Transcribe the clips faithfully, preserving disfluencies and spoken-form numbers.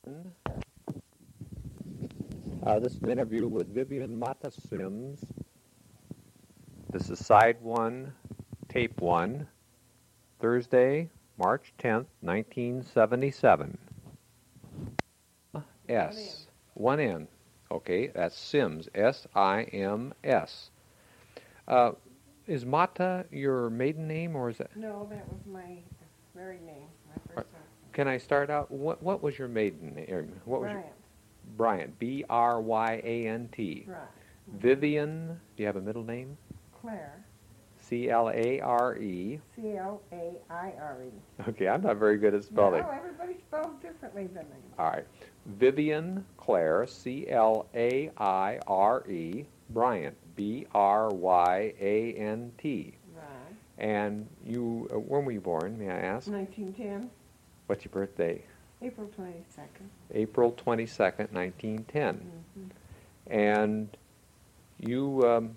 Uh, this is an interview with Vivian Mata Sims. This is side one, tape one, Thursday, March tenth, nineteen seventy-seven. S. One N. Okay, that's Sims, S I M S. Uh, is Mata your maiden name, or is that? No, that was my married name, my first husband. Can I start out? What What was your maiden name? What was Bryant. your, Bryant, B R Y A N T. Right. Vivian, do you have a middle name? Claire. C L A R E. C L A I R E. Okay, I'm not very good at spelling. No, everybody spells differently than me. All right. Vivian Claire, C L A I R E. Bryant, B R Y A N T. Right. And you, uh, when were you born, may I ask? nineteen ten, What's your birthday? April twenty-second. April twenty-second, nineteen ten. Mm-hmm. And you um,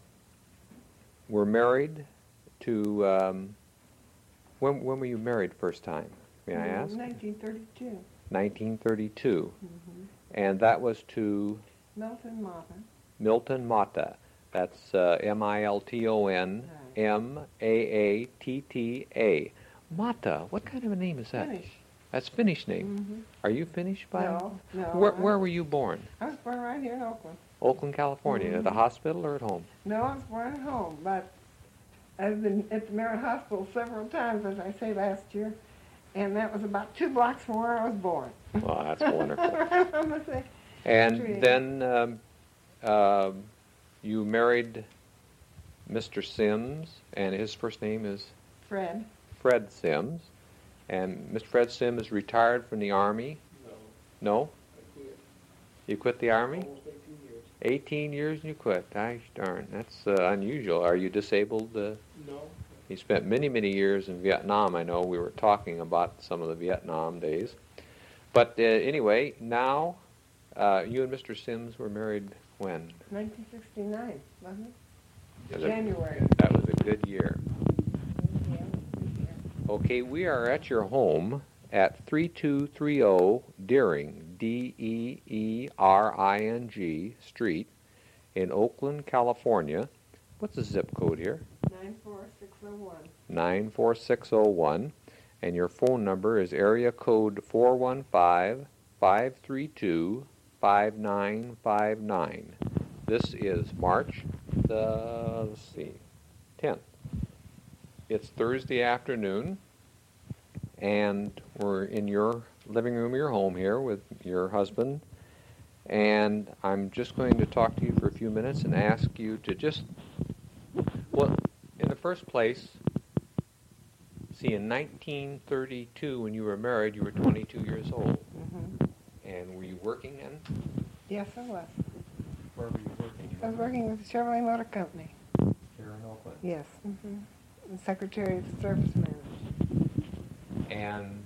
were married to, um, when, when were you married first time, may I ask? nineteen thirty-two. nineteen thirty-two. Mm-hmm. And that was to Milton Mata. Milton Mata. That's uh, M I L T O N M A A T T A. Mata, what kind of a name is that? Finnish. That's Finnish name. Mm-hmm. Are you Finnish by? No, no. Where, I, where were you born? I was born right here in Oakland. Oakland, California. Mm-hmm. At the hospital or at home? No, I was born at home, but I've been at the Merritt Hospital several times, as I say, last year, and that was about two blocks from where I was born. Well, that's wonderful. I'm gonna say, And Tree. then um, uh, you married Mister Sims, and his first name is Fred. Fred Sims. And Mister Fred Sims is retired from the Army. No. No? I quit. You quit the Army? Almost eighteen years. eighteen years and you quit. Gosh darn, that's uh, unusual. Are you disabled? Uh, No. you spent many, many years in Vietnam. I know we were talking about some of the Vietnam days. But uh, anyway, now uh, you and Mister Sims were married when? nineteen sixty-nine, wasn't it? Was it- January. That was a good year. Yeah, good year. Okay, we are at your home at thirty-two thirty Deering, D E E R I N G Street in Oakland, California. What's the zip code here? nine four six oh one. nine four six oh one. And your phone number is area code four one five, five three two, five nine five nine. This is March the, let's see, tenth. It's Thursday afternoon, and we're in your living room of your home here with your husband. And I'm just going to talk to you for a few minutes and ask you to just, well, in the first place, see, in nineteen thirty-two, when you were married, you were twenty-two years old. Mm-hmm. And were you working then? Yes, I was. Where were you working? I was working with the Chevrolet Motor Company. Here in Oakland. Yes. Mm-hmm. The Secretary of the Service Manager. And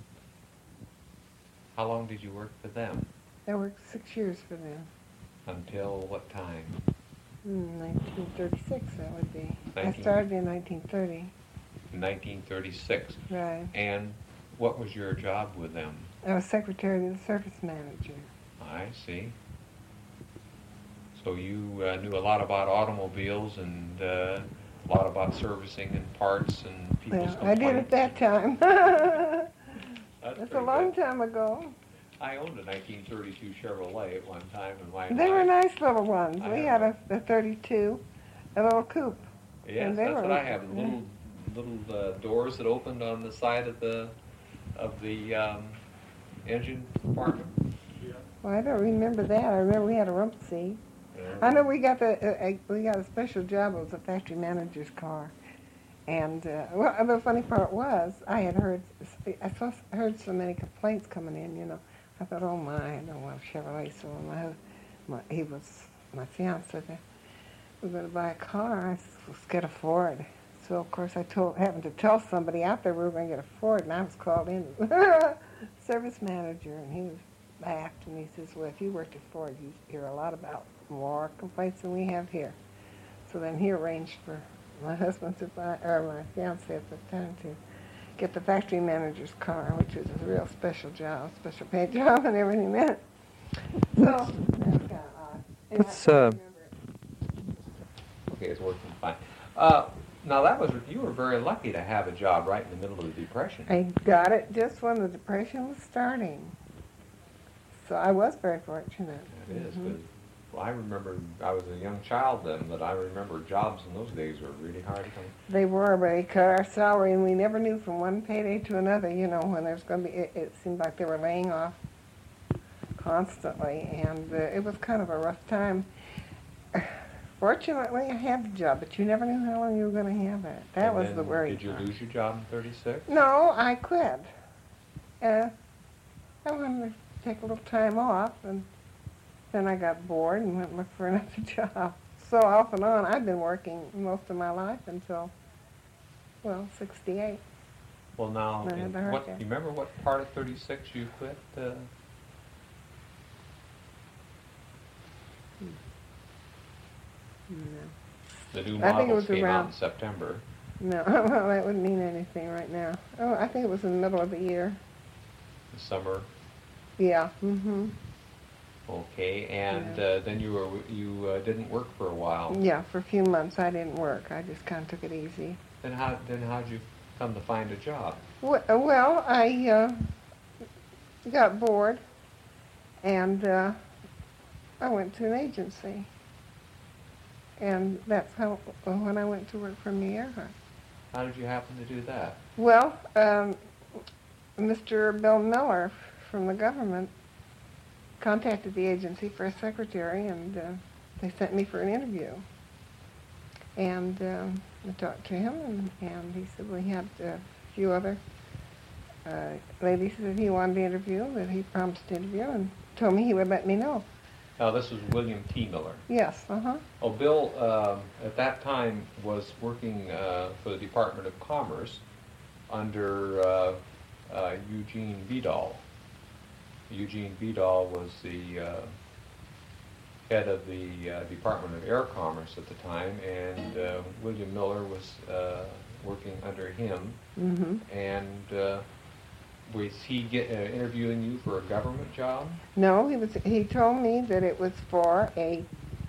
how long did you work for them? I worked six years for them. Until what time? Mm, nineteen thirty-six, that would be. I Nineteen- started in nineteen thirty. nineteen thirty-six. Right. And what was your job with them? I was Secretary of the Service Manager. I see. So you uh, knew a lot about automobiles and uh, a lot about servicing and parts and people's Well, I did at complaints. that time. That's That's a pretty long good. time ago. I owned a nineteen thirty-two Chevrolet at one time in my They were life. nice little ones. I We have had a, a thirty-two, a little coupe. Yes, and they that's were- what I have. Little little uh, doors that opened on the side of the of the um, engine compartment. Well, I don't remember that. I remember we had a rump seat. I know we got the uh, uh, we got a special job. It was a factory manager's car, and uh, well, the funny part was I had heard I saw heard so many complaints coming in. You know, I thought, oh my, I don't want a Chevrolet. So my, hus- my he was my fiance said, we're going to buy a car. I said, let's get a Ford. So of course I told happened to tell somebody out there we were going to get a Ford, and I was called in service manager, and he was laughed and he says, well, if you worked at Ford, you hear a lot about more complaints than we have here. So then he arranged for my husband to buy, or my fiance at the time, to get the factory manager's car, which was a real special job, special paid job and everything meant. So that's kind of odd. And Let's, I, I uh, remember it. Okay, it's working fine. Uh, now that was, you were very lucky to have a job right in the middle of the Depression. I got it just when the Depression was starting. So I was very fortunate. It is, Mhm. because well, I remember, I was a young child then, but I remember jobs in those days were really hard to come. They were, but they cut our salary, and we never knew from one payday to another, you know, when there's going to be, it, it seemed like they were laying off constantly, and uh, it was kind of a rough time. Fortunately, I had the job, but you never knew how long you were going to have it. That And was then the worry. Did you part. lose your job in thirty-six? No, I quit. Uh, I wanted to take a little time off, and then I got bored and went and looked for another job. So off and on, I've been working most of my life until, well, sixty-eight. Well, now, I had in the heart what, attack. you remember what part of thirty-six you quit? Uh, No. the new I think it models was came out around- in September. No, well, that wouldn't mean anything right now. Oh, I think it was in the middle of the year. The summer. Yeah. Mm-hmm. Okay, and Yeah. uh, then you were you uh, didn't work for a while. Yeah, for a few months I didn't work. I just kind of took it easy. Then how then how'd you come to find a job? Well, well I uh, got bored, and uh, I went to an agency. And that's how when I went to work for Miera. How did you happen to do that? Well, um, Mister Bill Miller from the government contacted the agency for a secretary, and uh, they sent me for an interview. And um, I talked to him, and, and he said we had a few other uh, ladies that he wanted to interview, that he promised to interview, and told me he would let me know. Now, this was William T. Miller. Yes, uh-huh. Oh, Bill, um at that time, was working uh, for the Department of Commerce under uh, uh, Eugene Vidal. Eugene Vidal was the uh, head of the uh, Department of Air Commerce at the time, and uh, William Miller was uh, working under him. Mm-hmm. And uh, was he get, uh, interviewing you for a government job? No, he was. He told me that it was for a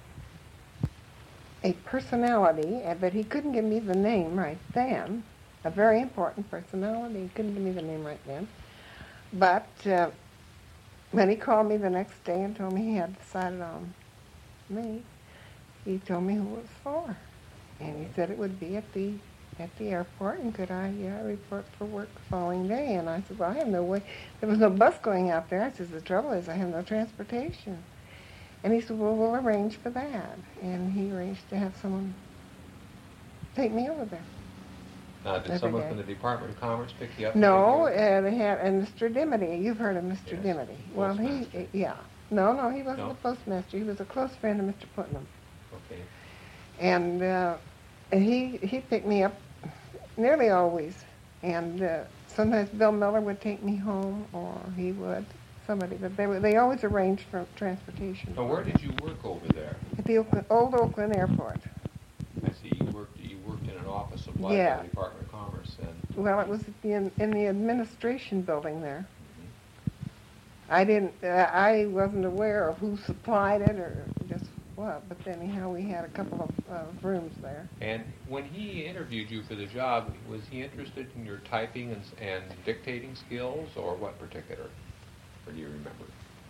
a personality, uh, but he couldn't give me the name right then. A very important personality. He couldn't give me the name right then. But uh, when he called me the next day and told me he had decided on me, he told me who it was for, and he said it would be at the at the airport, and could I uh, report for work the following day? And I said, well, I have no way. There was no bus going out there. I said, the trouble is I have no transportation. And he said, well, we'll arrange for that. And he arranged to have someone take me over there. Now, did Every someone day. from the Department of Commerce pick you up? No, and take you over? uh, they had, and Mister Dimity, you've heard of Mister Yes, Dimity. Well, he, postmaster. yeah. No, no, he wasn't No? the postmaster. He was a close friend of Mister Putnam. Okay. And uh, he he picked me up nearly always. And uh, sometimes Bill Miller would take me home, or he would, somebody. But they were, they always arranged for transportation. So where did you work over there? At the Oakland, old Oakland Airport. I see you worked. You worked in an office supplied Yeah. by the Department of Commerce, and Well, it was at the, in, in the administration building there. Mhm. I didn't, uh, I wasn't aware of who supplied it or just what, but anyhow, we had a couple of uh, rooms there. and when he interviewed you for the job, was he interested in your typing and, and dictating skills, or what particular? Or do you remember?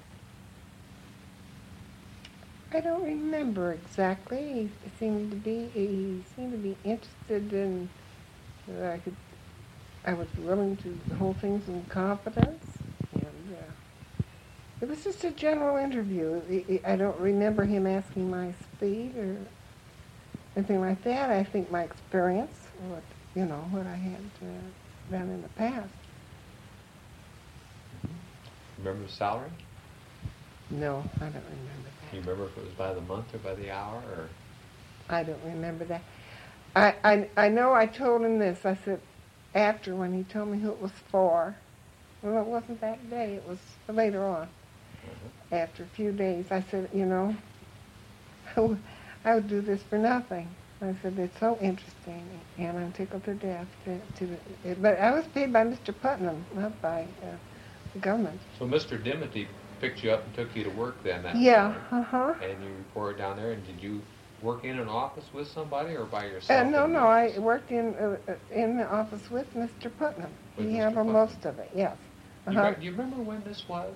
I don't remember exactly. He seemed to be, he seemed to be interested in, that I could, I was willing to hold things in confidence, and uh, it was just a general interview. He- he- I don't remember him asking my speed or anything like that. I think my experience, what, you know, what I had uh, done in the past. Remember the salary? No, I don't remember Do you that. remember if it was by the month or by the hour, or? I don't remember that. I, I, I know I told him this. I said, after when he told me who it was for, well, it wasn't that day. It was later on. Uh-huh. After a few days, I said, you know, I would, I would do this for nothing. I said, it's so interesting, and I'm tickled to death. To, to it, but I was paid by Mister Putnam, not by uh, the government. So Mister Dimity picked you up and took you to work then that Yeah, morning. uh-huh. And you reported down there, and did you work in an office with somebody or by Uh, yourself? no, in the no, I office? worked in uh, uh, in the office with Mister Putnam. With He Mister handled Putnam. most of it, yes. Do you, Uh-huh. re- do you remember when this was?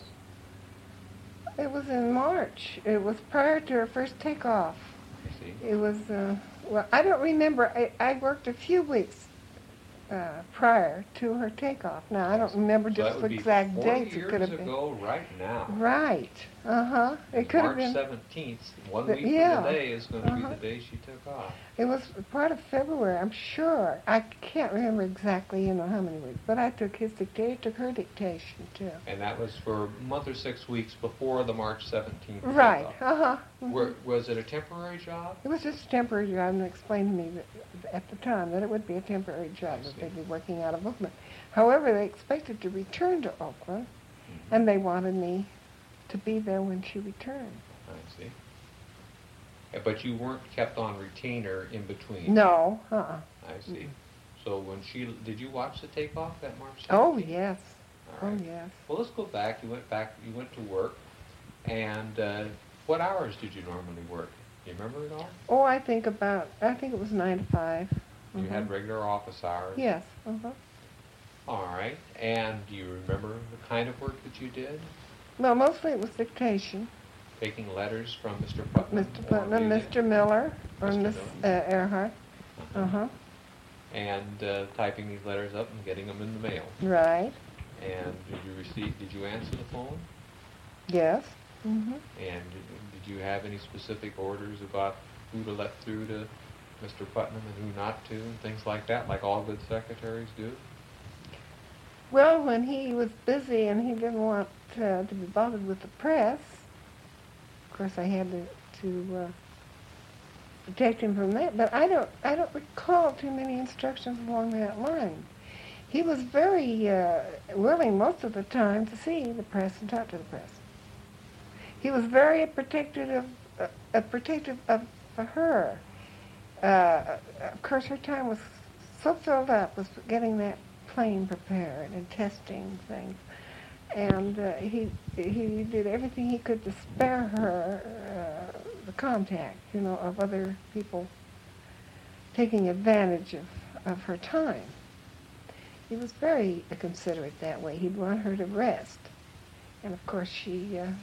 It was in March. It was prior to her first takeoff. I see. It was, uh, well, I don't remember. I, I worked a few weeks uh, prior to her takeoff. Now, I don't remember So just that the would be exact forty dates. It years could have been. ago right now. Right. Uh-huh. It And could have March been. seventeenth, one The- week yeah. from today, is going to Uh-huh. be the day she took off. It was part of February, I'm sure. I can't remember exactly, you know, how many weeks. But I took his dictation, took her dictation, too. And that was for a month or six weeks before the March seventeenth Right. takeoff. Uh-huh. Mhm. Were, was it a temporary job? It was just a temporary job, and explained to me that, at the time that it would be a temporary job, I that see. they'd be working out of Oakland. However, they expected to return to Oakland, Mhm. and they wanted me to be there when she returned. I see. Uh, But you weren't kept on retainer in between? No, uh-uh. I see. So when she, did you watch the takeoff that March Oh, seventeenth? yes. All right. Oh, yes. Well, let's go back. You went back, you went to work, and uh, what hours did you normally work? Do you remember it all? Oh, I think about, I think it was nine to five. You Mhm. had regular office hours? Yes, uh-huh. All right. And do you remember the kind of work that you did? Well, mostly it was dictation. Taking letters from Mister Putnam? Mister or Putnam, Amelia? Mister Miller, or Mister Miss Miller. uh, Earhart. Uh-huh. Uh-huh. And uh, typing these letters up and getting them in the mail. Right. And did you receive, did you answer the phone? Yes. Mm-hmm. And did, did you have any specific orders about who to let through to Mister Putnam and who not to, and things like that, like all good secretaries do? Well, when he was busy and he didn't want uh, to be bothered with the press, of course I had to, to uh, protect him from that. But I don't, I don't recall too many instructions along that line. He was very uh, willing most of the time to see the press and talk to the press. He was very protective of, uh, uh, protective of for her. Uh, of course, her time was so filled up with getting that plane prepared and testing things, and uh, he he did everything he could to spare her uh, the contact, you know, of other people taking advantage of, of her time. He was very considerate that way. He'd want her to rest, and of course she uh,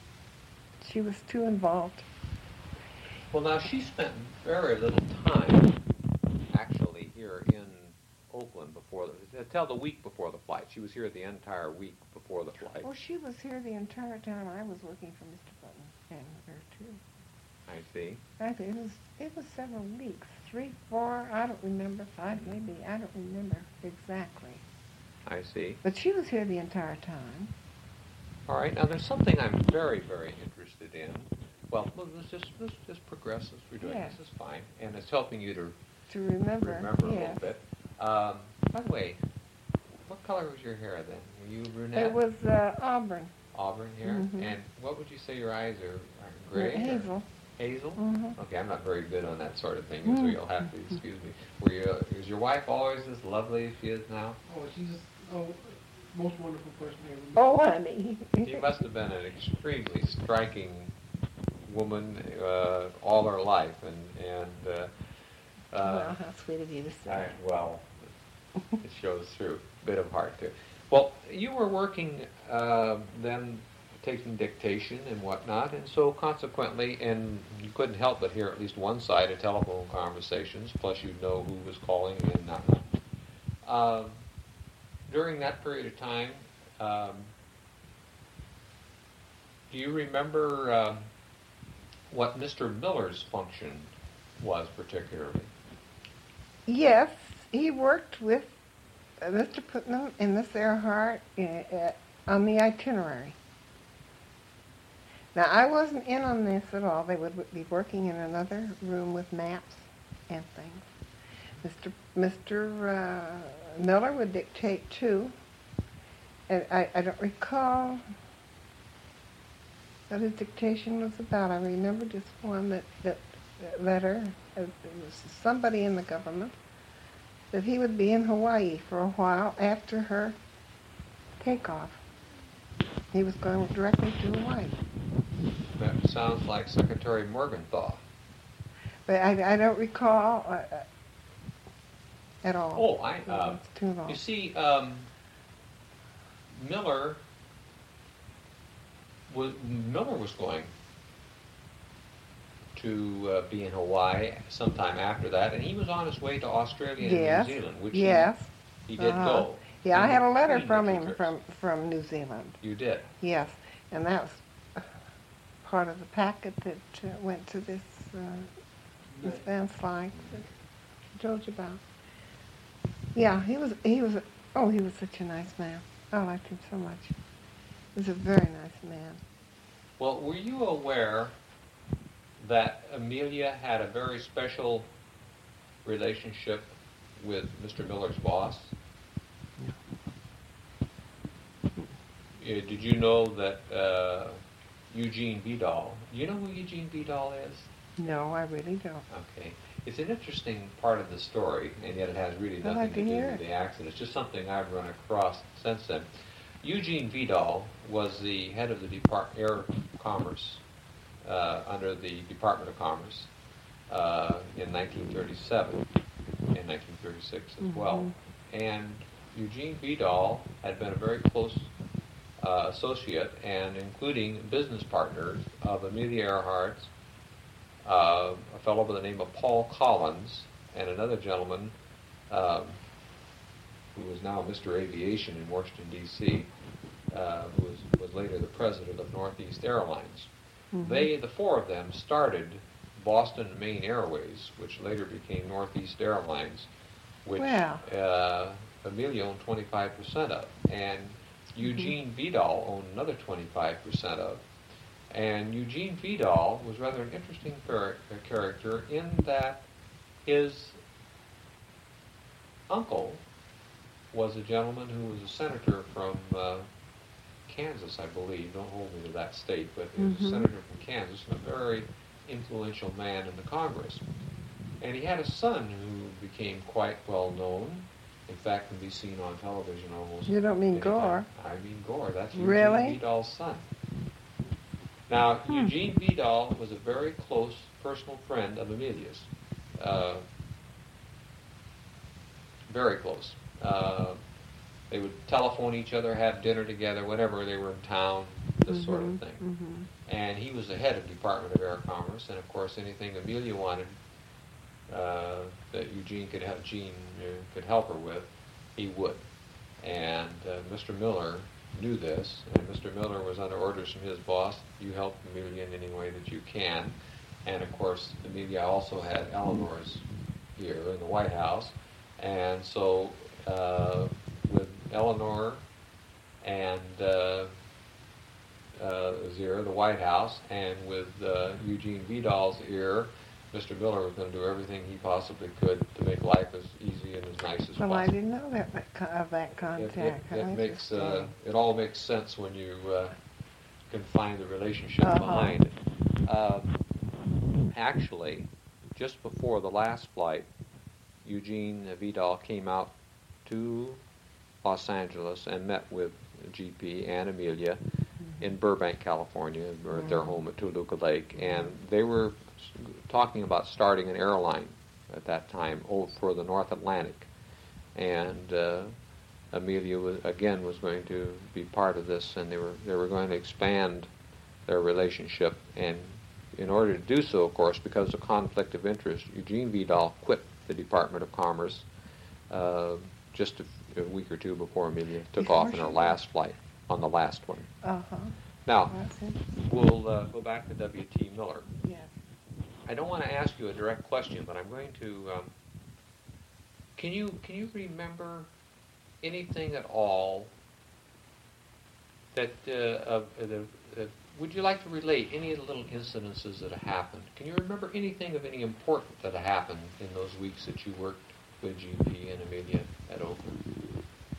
she was too involved. Well, now, she spent very little time, actually, here in Oakland before, the, until the week before the flight. She was here the entire week before the flight. Well, she was here the entire time I was working for Mister Putnam and her too. I see. I think it was it was several weeks, three, four, I don't remember, five maybe, I don't remember exactly. I see. But she was here the entire time. All right. Now, there's something I'm very, very interested in. Well, let's just let's just progress as we're doing. Yes. This is fine, and it's helping you to To remember, remember a yes. little bit. Um, by the way, what color was your hair then? Were you brunette? It was uh, Auburn. Auburn hair. Mhm. And what would you say your eyes are? Are gray? or Hazel. Hazel. Mhm. Okay, I'm not very good on that sort of thing, Mm. so you'll have to excuse me. Were you? Is your wife always as lovely as she is now? Oh, she's just, oh, most wonderful person I ever met. Oh, honey. She must have been an extremely striking woman uh, all her life, and and. Uh, uh, Well, how sweet of you to say. I, well, it shows through. Bit of heart too. Well, you were working uh, then, taking dictation and whatnot, and so consequently, and you couldn't help but hear at least one side of telephone conversations. Plus, you'd know who was calling and not. Uh, during that period of time, um, do you remember um, what Mister Miller's function was particularly? Yes, he worked with uh, Mister Putnam and Miss Earhart uh, uh, on the itinerary. Now, I wasn't in on this at all. They would be working in another room with maps and things. Mister Mister Uh, Miller would dictate too. And I, I don't recall what his dictation was about. I remember just one that, that, that letter. It was somebody in the government that he would be in Hawaii for a while after her takeoff. He was going directly to Hawaii. That sounds like Secretary Morgenthau. But I, I don't recall uh, uh, at all. Oh, I, uh, It's too long. you see, um, Miller was, Miller was going to uh, be in Hawaii sometime after that, and he was on his way to Australia and Yes. New Zealand, which Yes. he, he did Uh-huh. go. Yeah, I in had a letter between from the two him trips. from, from New Zealand. You did. Yes, and that was uh, part of the packet that uh, went to this uh, Miss Van Slyke that I told you about. Yeah, he was he was a, oh he was such a nice man. I liked him so much. He was a very nice man. Well, were you aware that Amelia had a very special relationship with Mister Miller's boss? Uh, did you know that uh, Eugene Vidal, do you know who Eugene Vidal is? No, I really don't. Okay. It's an interesting part of the story, and yet it has really I'd nothing like to to do hear with it. the accident. It's just something I've run across since then. Eugene Vidal was the head of the Depart- Air Commerce uh, under the Department of Commerce uh, in nineteen thirty-seven and nineteen thirty-six as Mhm. well. And Eugene Vidal had been a very close uh, associate and including business partners of Amelia Earhart, uh, a fellow by the name of Paul Collins, and another gentleman um, who was now Mister Aviation in Washington, D C, uh, who was, was later the president of Northeast Airlines. Mhm. They, the four of them, started Boston Maine Airways, which later became Northeast Airlines, which Wow. uh, Amelia owned twenty-five percent of, and Eugene Vidal owned another twenty-five percent of. And Eugene Vidal was rather an interesting char- character in that his uncle was a gentleman who was a senator from uh, Kansas, I believe. Don't hold me to that state, but he was Mhm. a senator from Kansas and a very influential man in the Congress. And he had a son who became quite well known. In fact, can be seen on television almost. You don't mean anytime. Gore? I mean Gore. That's Eugene Really? Vidal's son. Now, Hmm. Eugene Vidal was a very close personal friend of Amelia's. Uh, very close. Uh, they would telephone each other, have dinner together whenever they were in town, this sort of Mhm, thing. mhm. And he was the head of Department of Air Commerce, and of course anything Amelia wanted uh, that Eugene could help, Gene uh, could help her with, he would. And uh, Mister Miller knew this, and Mister Miller was under orders from his boss, you help Amelia in any way that you can. And of course, Amelia also had Eleanor's ear in the White House, and so uh, with Eleanor and uh, uh, ear, the White House, and with uh, Eugene Vidal's ear, Mister Miller was going to do everything he possibly could to make life as easy and as nice as Well, possible. I didn't know that, that co- of that It, contact. it, How it makes uh, interesting. it all makes sense when you uh, can find the relationship Uh-huh. behind it. Um, actually, just before the last flight, Eugene Vidal came out to Los Angeles and met with G P and Amelia in Burbank, California, or at their Mhm. home at Toluca Lake, and they were s- talking about starting an airline at that time oh, for the North Atlantic, and uh, Amelia was, again was going to be part of this, and they were they were going to expand their relationship, and in order to do so, of course, because of conflict of interest, Eugene Vidal quit the Department of Commerce uh, just a, a week or two before Amelia took Before off in she her did. last flight, on the last one. Uh-huh. Now, That's interesting. we'll uh, go back to W T Miller. Yes. I don't want to ask you a direct question, but I'm going to. Um, can you can you remember anything at all that uh, of uh, the? Uh, would you like to relate any of the little incidences that have happened? Can you remember anything of any important that happened in those weeks that you worked with G P and Amelia at Oakland?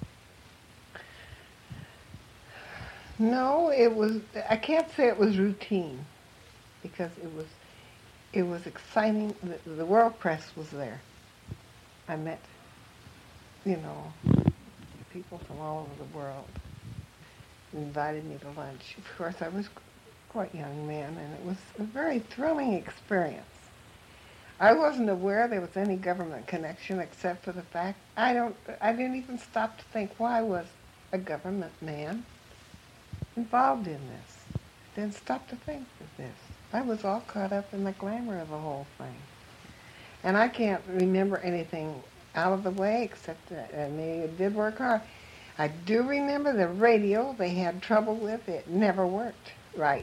No, it was. I can't say it was routine, because it was. It was exciting. The, the world press was there. I met, you know, people from all over the world, invited me to lunch. Of course, I was quite a young man, and it was a very thrilling experience. I wasn't aware there was any government connection except for the fact I don't. I didn't even stop to think why was a government man involved in this. Didn't stop to think of this. I was all caught up in the glamour of the whole thing, and I can't remember anything out of the way except that I mean, it did work hard. I do remember the radio they had trouble with. It never worked right.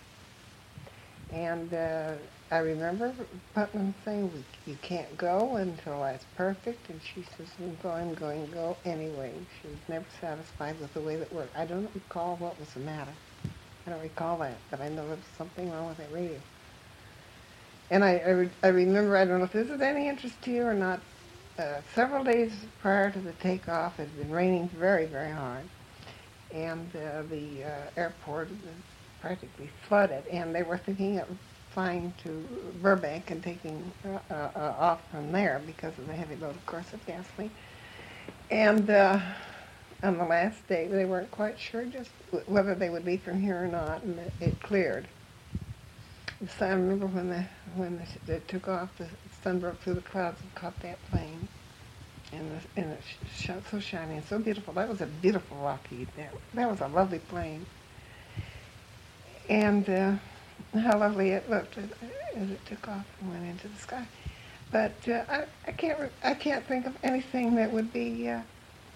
And uh, I remember Putnam saying, we, you can't go until that's perfect. And she says, I'm going, going, go anyway. She was never satisfied with the way that worked. I don't recall what was the matter. I don't recall that, but I know there was something wrong with that radio. And I, I, re- I remember, I don't know if this is any interest to you or not, uh, several days prior to the takeoff, it had been raining very, very hard. And uh, the uh, airport was practically flooded, and they were thinking of flying to Burbank and taking uh, uh, off from there because of the heavy load, of course, of gasoline. And uh, on the last day, they weren't quite sure just w- whether they would leave from here or not, and it, it cleared. So I remember when the when the, they took off, the sun broke through the clouds and caught that plane, and the, and it sh- shot so shiny and so beautiful. That was a beautiful Lockheed. That that was a lovely plane, and uh, how lovely it looked as, as it took off and went into the sky. But uh, I I can't re- I can't think of anything that would be uh,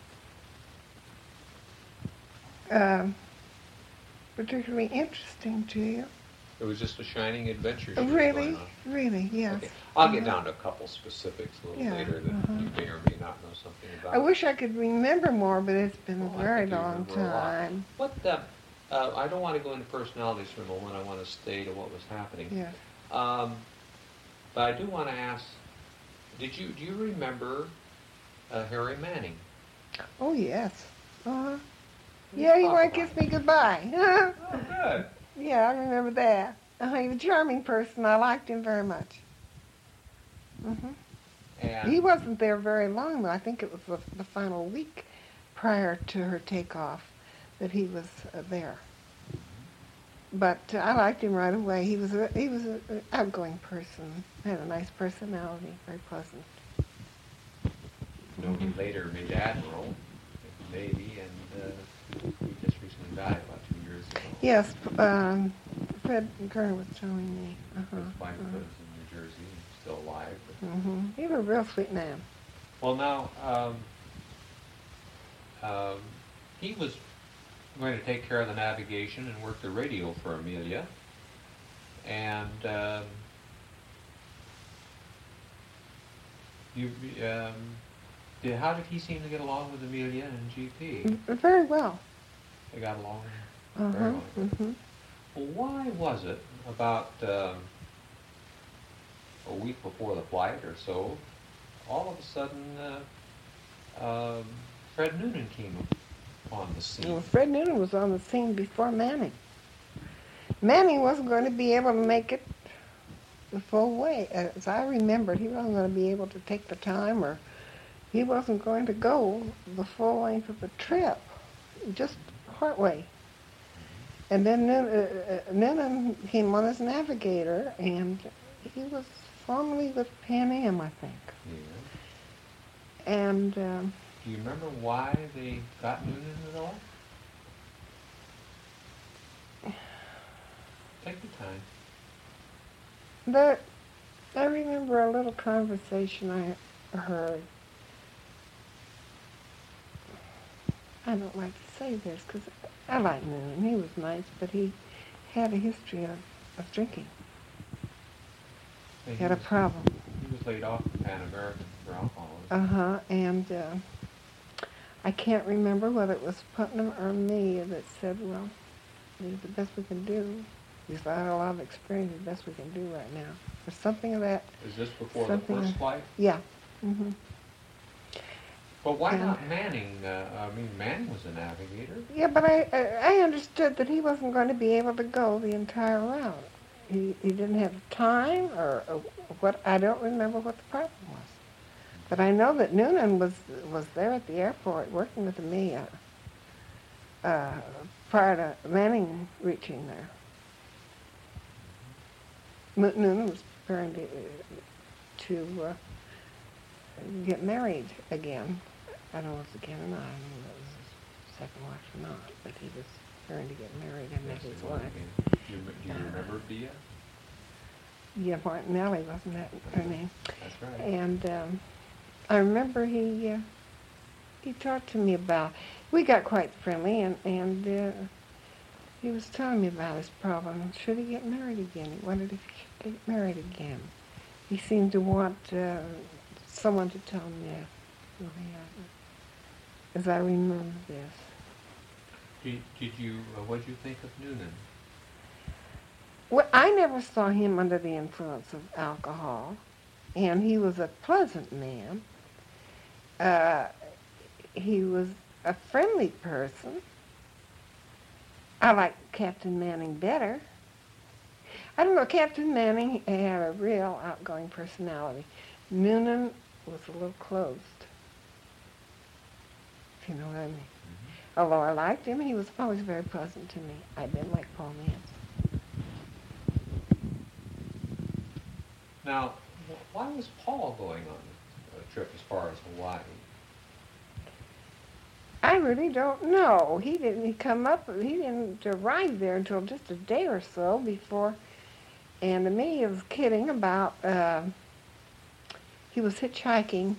um, particularly interesting to you. It was just a shining adventure she was Really, going on. really, yes. Okay. I'll get Uh-huh. down to a couple specifics a little Yeah, later that uh-huh. you may or may not know something about. I wish I could remember more, but it's been Oh, a I very think you long remember a lot. time. What the, uh, I don't want to go into personalities for a moment. I want to stay to what was happening. Yes. Um, but I do want to ask, did you do you remember uh, Harry Manning? Oh, yes. Uh-huh. Let's Yeah, he talk wanted about to kiss it. me goodbye. Oh, good. Yeah, I remember that. Uh, he was a charming person. I liked him very much. hmm And He wasn't there very long, though. I think it was the, the final week prior to her takeoff that he was uh, there. But uh, I liked him right away. He was a, he was an outgoing person, had a nice personality, very pleasant. you know, he later made admiral in the Navy, and uh, he just recently died about two years ago. Yes, um, Fred Kerr was telling me. Uh-huh. His wife lives in New Jersey, and still alive. But hmm He was a real sweet man. Well, now, um, um, he was going to take care of the navigation and work the radio for Amelia. And um, you, um, did, how did he seem to get along with Amelia and G P? Very well. They got along very Uh-huh. well. hmm Well, why was it about um, a week before the flight or so, all of a sudden, uh, um, Fred Noonan came on the scene? Well, Fred Noonan was on the scene before Manning. Manning wasn't going to be able to make it the full way. As I remembered, he wasn't going to be able to take the time, or he wasn't going to go the full length of the trip, just part way. And then Noonan, uh, uh, Noonan came on as navigator, and he was formerly with Pan Am, I think. Yeah. And um, Do you remember why they got Noonan at all? Take your time. the, I remember a little conversation I heard. I don't like to say this because I like Noonan. He was nice, but he had a history of, of drinking. And He had a was, problem. He was laid off from Pan American for alcoholism. Uh-huh, and uh, I can't remember whether it was Putnam or me that said, well, this is the best we can do. He's had a lot of experience, the best we can do right now. Or something of that. Is this before something the first of- flight? Yeah. hmm But why And- not Manning? Uh, I mean, Manning was a navigator. Yeah, but I, I I understood that he wasn't going to be able to go the entire route. He he didn't have time, or, or what. I don't remember what the problem was. But I know that Noonan was was there at the airport working with me uh, uh, prior to Manning reaching there. Mo- Noonan was preparing to, to uh, get married again. I don't know if it's again or not. I don't know if it was his second wife or not, but he was preparing to get married and met Yes, his it was wife. again. Do you, do you remember Bia? Yeah, Martinelli, wasn't that her name? That's right. And um, I remember he uh, he talked to me about. We got quite friendly, and and uh, he was telling me about his problem. Should he get married again? He wondered if he should get married again. He seemed to want uh, someone to tell him yes. So he had, as I remember this. Did, did you, uh, what did you think of Noonan? Well, I never saw him under the influence of alcohol, and he was a pleasant man. Uh, he was a friendly person. I like Captain Manning better. I don't know, Captain Manning had a real outgoing personality. Noonan was a little closed, if you know what I mean. Mm-hmm. Although I liked him, he was always very pleasant to me. I didn't like Paul Nance. Now, why was Paul going on a trip as far as Hawaii? I really don't know. He didn't come up, he didn't arrive there until just a day or so before, and to me he was kidding about, uh, he was hitchhiking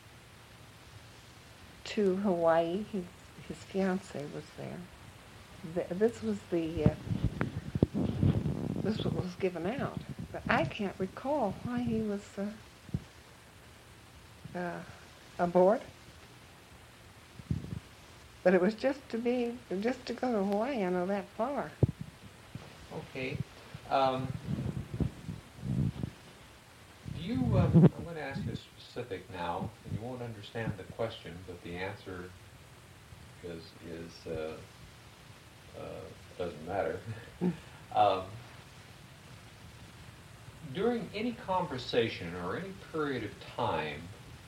to Hawaii. He, his fiancée was there. Th- This was the, uh, this was was given out. But I can't recall why he was uh, uh, aboard. But it was just to be, just to go to Hawaii. I know that far. Okay. Um, do you, um, I'm going to ask you a specific now, and you won't understand the question, but the answer is, is uh, uh, doesn't matter. um, during any conversation or any period of time,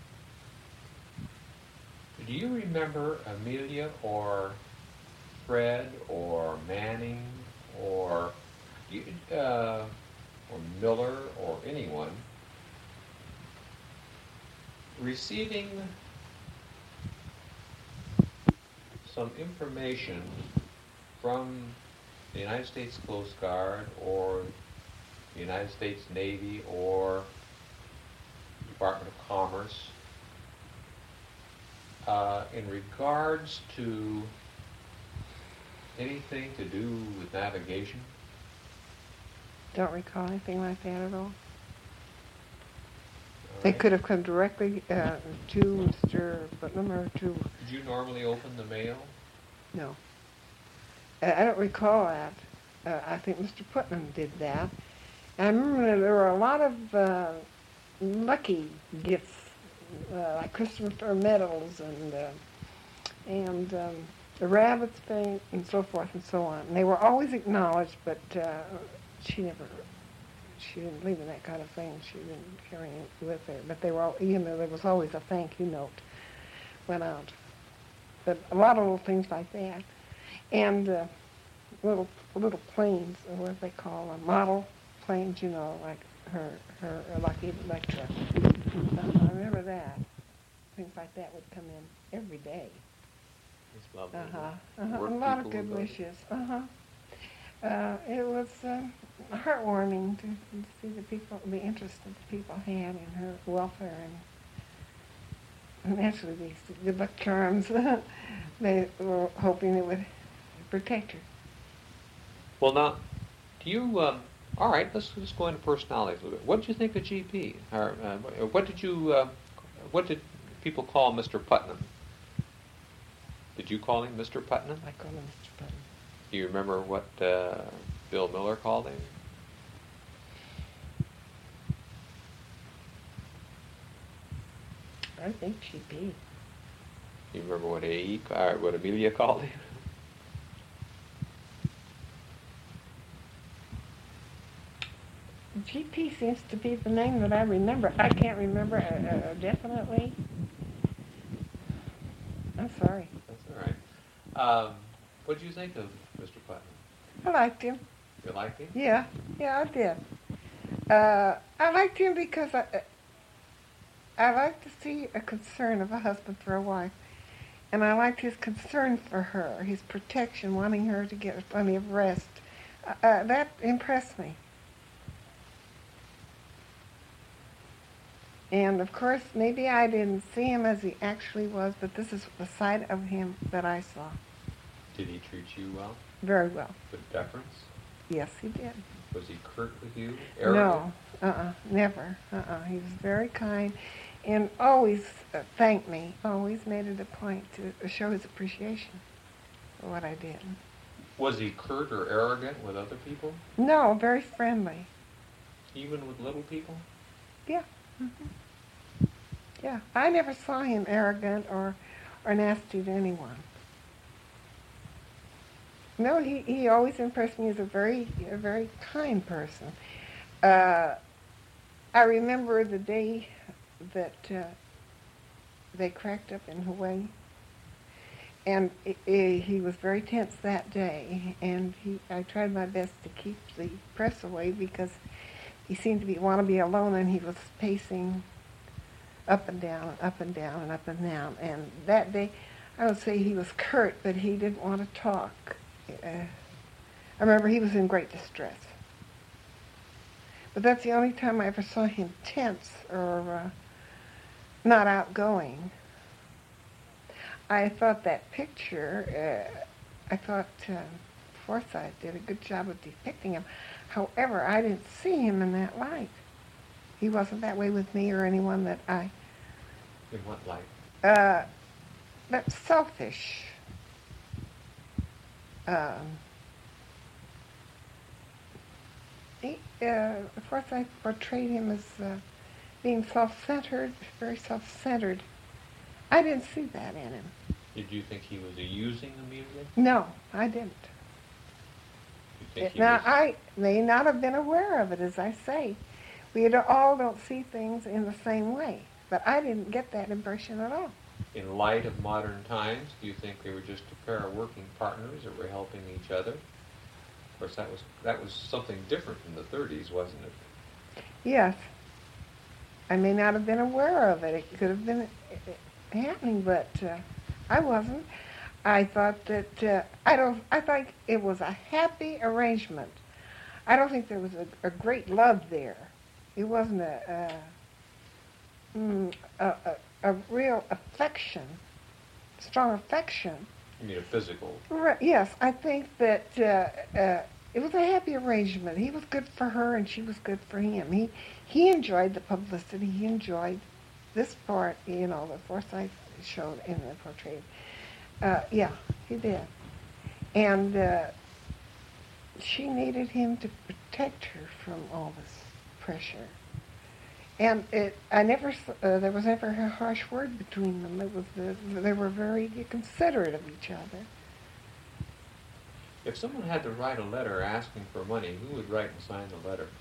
do you remember Amelia or Fred or Manning or uh, or Miller or anyone receiving some information from the United States Coast Guard or the United States Navy or Department of Commerce Uh, in regards to anything to do with navigation? Don't recall anything like that at all. All They right. could have come directly uh, to Mister Putnam or to... Did you normally open the mail? No. Uh, I don't recall that. Uh, I think Mister Putnam did that. And I remember there were a lot of uh, lucky gifts, uh, like Christopher medals and uh, and um, the rabbit's paint and so forth and so on. And they were always acknowledged, but uh, she never, she didn't believe in that kind of thing. She didn't carry it with her. But they were, all, you know, there was always a thank you note went out. But a lot of little things like that, and uh, little little planes, or what they call them, model planes, you know, like her her lucky Electra. I remember that. Things like that would come in every day. It's lovely. Uh-huh. uh-huh. Work A lot of people good who go- wishes. Uh-huh. Uh, it was uh, heartwarming to, to see the people, the interest that the people had in her welfare, and, and actually these good luck charms. They were hoping it would protect her. Well, now, do you, um, all right, let's just go into personalities a little bit. What did you think of G P? Or, uh, what did you, uh, what did people call Mister Putnam? Did you call him Mister Putnam? I call him Mister Putnam. Do you remember what uh, Bill Miller called him? I think G P. Do you remember what A E, or what Amelia called him? G P seems to be the name that I remember. I can't remember uh, uh, definitely. I'm sorry. That's all right. Um, what did you think of I liked him. You liked him? Yeah, yeah, I did. Uh, I liked him because I, I like to see a concern of a husband for a wife. And I liked his concern for her, his protection, wanting her to get plenty of rest. Uh, uh, that impressed me. And of course, maybe I didn't see him as he actually was, but this is the side of him that I saw. Did he treat you well? Very well. With deference? Yes, he did. Was he curt with you? Arrogant? No, uh-uh, never. Uh-uh. He was very kind and always uh, thanked me, always made it a point to show his appreciation for what I did. Was he curt or arrogant with other people? No, very friendly. Even with little people? Yeah. Mm-hmm. Yeah, I never saw him arrogant or, or nasty to anyone. No, he, he always impressed me as a very, a very kind person. Uh, I remember the day that uh, they cracked up in Hawaii, and it, it, he was very tense that day, and he, I tried my best to keep the press away because he seemed to be, want to be alone, and he was pacing up and down, up and down, and up and down. And that day, I would say he was curt, but he didn't want to talk. Uh, I remember he was in great distress. But that's the only time I ever saw him tense or uh, not outgoing. I thought that picture, uh, I thought uh, Forsythe did a good job of depicting him. However, I didn't see him in that light. He wasn't that way with me or anyone that I... In what light? Uh, that's selfish. Um, he, uh, Forsythe portrayed him as uh, being self-centered, very self-centered. I didn't see that in him. Did you think he was using the music? No, I didn't. You think he Now, was... I may not have been aware of it, as I say. We all don't see things in the same way, but I didn't get that impression at all. In light of modern times, do you think they were just a pair of working partners that were helping each other? Of course, that was that was something different from the thirties, wasn't it? Yes. I may not have been aware of it. It could have been happening, but uh, I wasn't. I thought that uh, I don't. I thought it was a happy arrangement. I don't think there was a, a great love there. It wasn't a a, mm, a, a, a real affection, strong affection. You mean a physical? Right, yes, I think that uh, uh, it was a happy arrangement. He was good for her, and she was good for him. He he enjoyed the publicity. He enjoyed this part, you know, that Forsythe showed in the portrait. Uh, yeah, he did. And uh, she needed him to protect her from all this pressure. And it, I never, uh, there was never a harsh word between them. It was, the, they were very considerate of each other. If someone had to write a letter asking for money, who would write and sign the letter?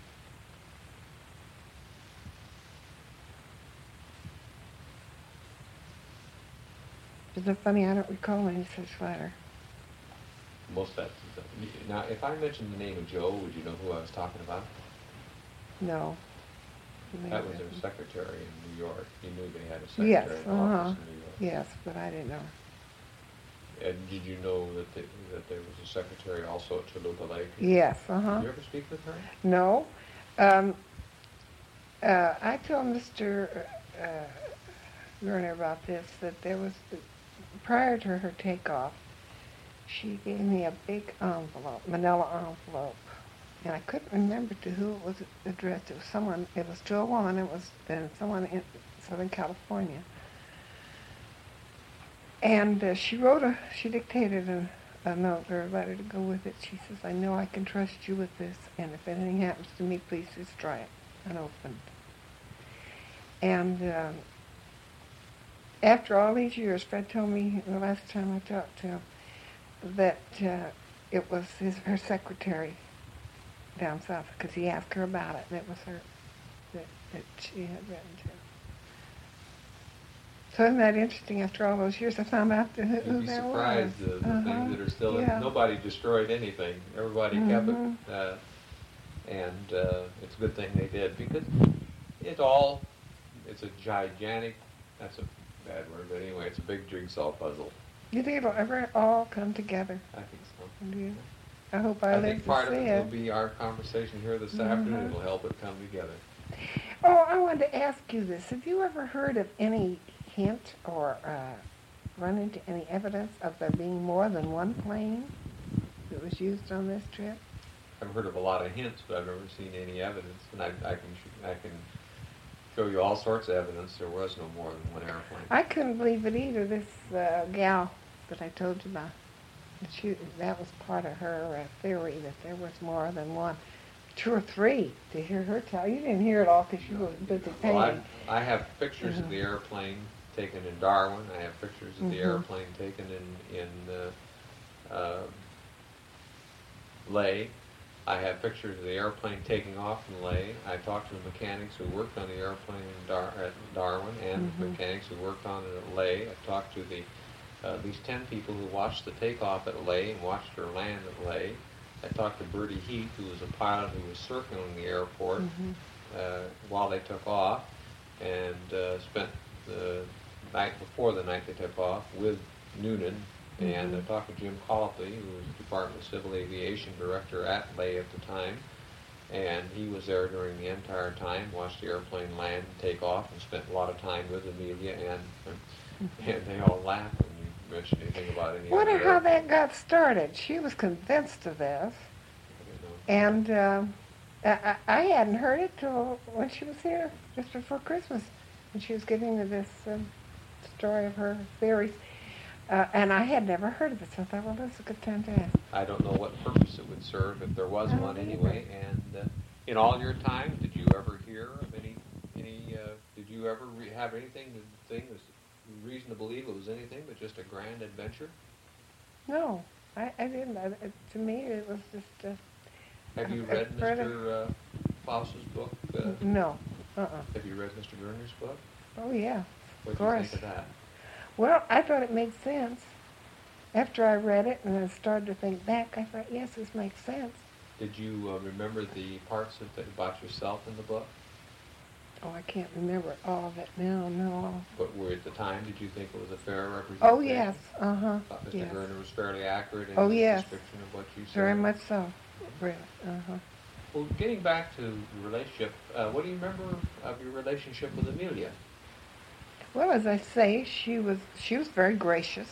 Isn't it funny? I don't recall any such letter. Most of that. Now, if I mentioned the name of Joe, would you know who I was talking about? No. That was their secretary in New York. You knew they had a secretary Yes, in uh-huh. office in New York. Yes, but I didn't know. And did you know that they, that there was a secretary also at Toluca Lake? Yes, uh-huh. Did you ever speak with her? No. Um, uh, I told Mister Uh, Werner about this, that there was, prior to her takeoff, she gave me a big envelope, manila envelope, and I couldn't remember to who it was addressed. It was someone, it was to a woman, it was uh, someone in Southern California. And uh, she wrote a, she dictated a, a note or a letter to go with it. She says, I know I can trust you with this, and if anything happens to me, please just try it unopened. And um, after all these years, Fred told me the last time I talked to him that uh, it was his, her secretary down south, because he asked her about it, and it was her that, that she had written to. So isn't that interesting? After all those years, I found out who, who You'd be that surprised was. the, the uh-huh. things that are still yeah. in. Nobody destroyed anything. Everybody mm-hmm. kept it. Uh, and uh, it's a good thing they did because it all, it's a gigantic, that's a bad word, but anyway, it's a big jigsaw puzzle. You think it'll ever all come together? I think so. Do you? I hope I, I live think to part see of it it. will be our conversation here this Mhm. afternoon. It'll help it come together. Oh, I wanted to ask you this. Have you ever heard of any hint or uh, run into any evidence of there being more than one plane that was used on this trip? I've heard of a lot of hints, but I've never seen any evidence. And I, I can sh- I can show you all sorts of evidence. There was no more than one airplane. I couldn't believe it either. This uh, gal that I told you about, she, that was part of her uh, theory that there was more than one. Two or three, to hear her tell. You didn't hear it all because you were busy paying. Well, I, I have pictures uh-huh. of the airplane taken in Darwin. I have pictures of the uh-huh. airplane taken in, in uh, uh, Leh. I have pictures of the airplane taking off from Leh. I talked to the mechanics who worked on the airplane in Dar- at Darwin and Mhm. the mechanics who worked on it at Leh. I've talked to the uh, at least ten people who watched the takeoff at Leh and watched her land at Leh. I talked to Bertie Heath, who was a pilot who was circling the airport Mhm. uh, while they took off, and uh, spent the night before the night they took off with Noonan. And I Mhm. talked to Jim Copley, who was the Department of Civil Aviation Director at Leh at the time, and he was there during the entire time, watched the airplane land and take off, and spent a lot of time with Amelia, and and they all laughed when you mentioned anything about any Wonder other how airplane. that got started. She was convinced of this, You know. and um, I, I I hadn't heard it till when she was here just before Christmas, when she was giving me this um, story of her theories. Uh, and I had never heard of it, so I thought, well, this is a good time to ask. I don't know what purpose it would serve if there was I don't one either. anyway. And uh, in all your time, did you ever hear of any any? Uh, did you ever re- have anything to think was reason to believe it was anything but just a grand adventure? No, I, I didn't. I, it, to me, it was just. Uh, Have you uh, read further- Mister Uh, Faust's book? Uh, No. Uh-uh. have you read Mister Gerner's book? Oh, yeah. What Of do you course. think of that? Well, I thought it made sense. After I read it and I started to think back, I thought, yes, this makes sense. Did you uh, remember the parts of it about yourself in the book? Oh, I can't remember all of it now, no. But were at the time, did you think it was a fair representation? Oh, yes. Uh-huh. Thought Mister Yes. Gerner was fairly accurate in Oh, his yes. description of what you said? Very much so. Really. Uh-huh. Well, getting back to the relationship, uh, what do you remember of your relationship with Amelia? Well, as I say, she was she was very gracious,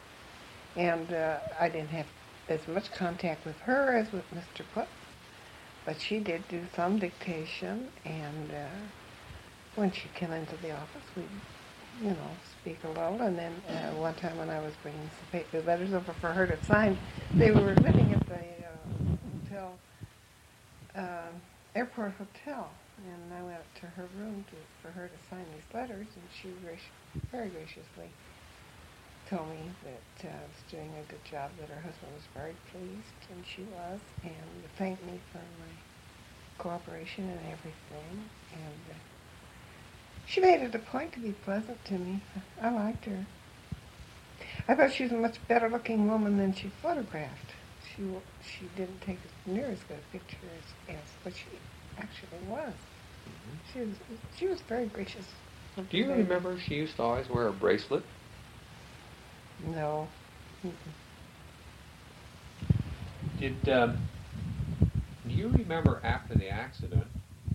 and uh, I didn't have as much contact with her as with Mister Put, but she did do some dictation, and uh, when she came into the office, we'd, you know, speak a little, and then uh, one time when I was bringing some paper letters over for her to sign, they were living at the uh, hotel, uh, airport hotel. And I went up to her room to, for her to sign these letters, and she graci- very graciously told me that uh, I was doing a good job, that her husband was very pleased, and she was, and thanked me for my cooperation and everything. And uh, she made it a point to be pleasant to me. I liked her. I thought she was a much better looking woman than she photographed. She she didn't take as near as good a picture as, as what she actually was. Mm-hmm. She was she was very gracious. Do you remember she used to always wear a bracelet? No. Mm-mm. Did um, do you remember after the accident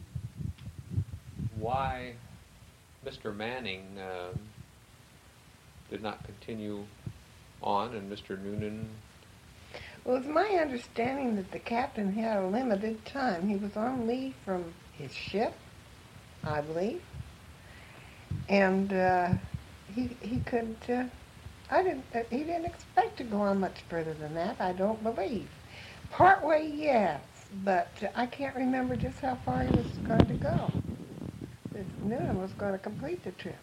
why Mister Manning um, did not continue on and Mister Noonan? Well, it's my understanding that the captain had a limited time. He was on leave from his ship, I believe, and uh, he he couldn't. Uh, I didn't. Uh, he didn't expect to go on much further than that. I don't believe. Partway, yes, but uh, I can't remember just how far he was going to go. This Noonan was going to complete the trip.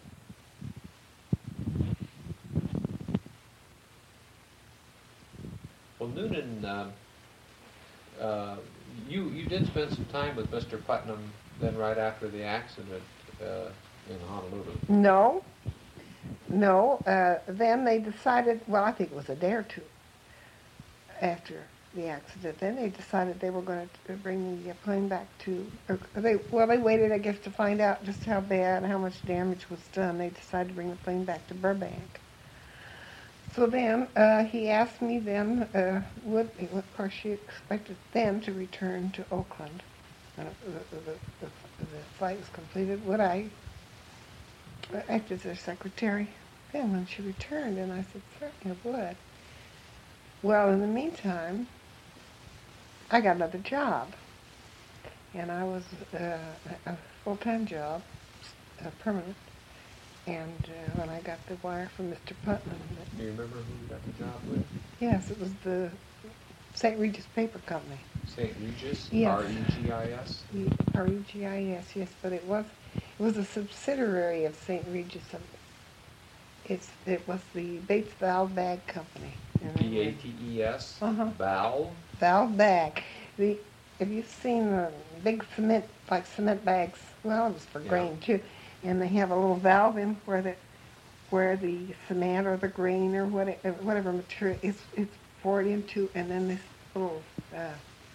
Well, Noonan, uh, uh, you you did spend some time with Mister Putnam then right after the accident uh, in Honolulu. No. no, uh, then they decided, well, I think it was a day or two after the accident, then they decided they were going to bring the plane back to, or they, well, they waited, I guess, to find out just how bad, how much damage was done. They decided to bring the plane back to Burbank. So then uh, he asked me then, uh, would, of course she expected then to return to Oakland. Uh, the, the, the, the flight was completed. Would I act as their secretary then when she returned? And I said, certainly I would. Well, in the meantime, I got another job. And I was uh, a full-time job, uh, permanent. And uh, when I got the wire from Mister Putnam, that, Do you remember who you got the job with? yes, it was the Saint Regis Paper Company. Saint Regis? Yes. R E G I S? R E G I S, yes, but it was it was a subsidiary of Saint Regis. It's it was the Bates Valve Bag Company. B A T E S? Uh-huh. Valve? Valve Bag. The have you seen the big cement like cement bags? Well, it was for Yeah. grain too, and they have a little valve in where the where the cement or the grain or whatever, whatever material is it's poured into, and then this little uh,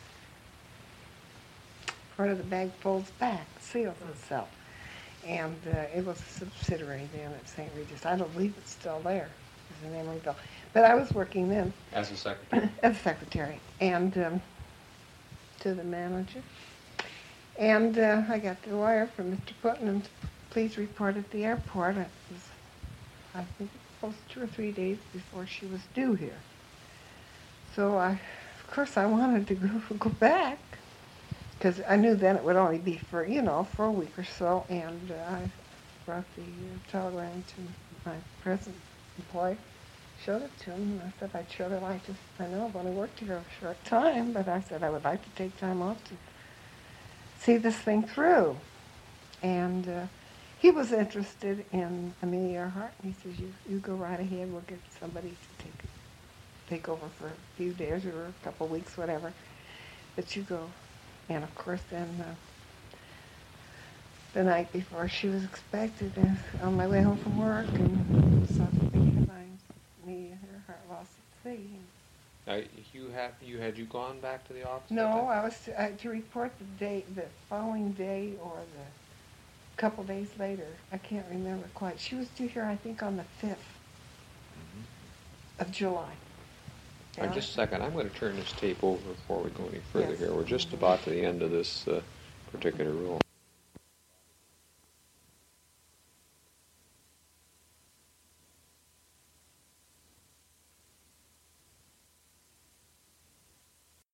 part of the bag folds back, seals itself. And uh, it was a subsidiary then at Saint Regis. I don't believe it's still there. It's in Emeryville. But I was working then As a secretary? as a secretary and um, to the manager. And uh, I got the wire from Mister Putnam, please report at the airport. It was, I think, it was two or three days before she was due here. So I, of course, I wanted to go, go back, because I knew then it would only be for, you know, for a week or so, and uh, I brought the uh, telegram to my present employer, showed it to him, and I said I'd surely like to, I know I've only worked here a short time, but I said I would like to take time off to see this thing through. And uh, he was interested in Amelia Earhart, and he says, you, you go right ahead, we'll get somebody to take take over for a few days or a couple of weeks, whatever, but you go. And of course then uh, the night before she was expected, uh, on my way home from work, and saw the big headlines, Amelia Earhart lost at sea. Now, you have you had you gone back to the office? that No, day? I was to, uh, to report the day, the following day or the couple days later. I can't remember quite. She was due here, I think, on the fifth of July. All right, just a second. I'm going to turn this tape over before we go any further Yes. here. We're just about to the end of this uh, particular rule.